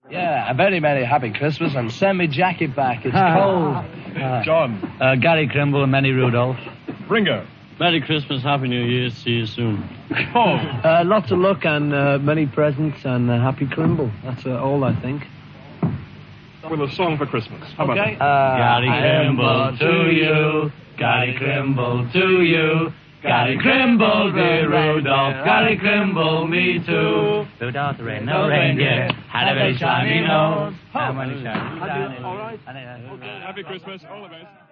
Yeah, a very, very happy Christmas, and send me jacket back. It's cold. John. Gary Krimble and many Rudolphs. Ringo. Merry Christmas, Happy New Year, see you soon. Paul. Lots of luck and many presents and happy Krimble. That's all I think. With a song for Christmas. How about that? Gary Krimble to you, Gary Krimble to you, Gary Krimble, dear Rudolph, Gary Krimble, me too. Rudolph the red-nosed reindeer had a very shiny nose. And when he shined, All right. Happy Christmas. All the best.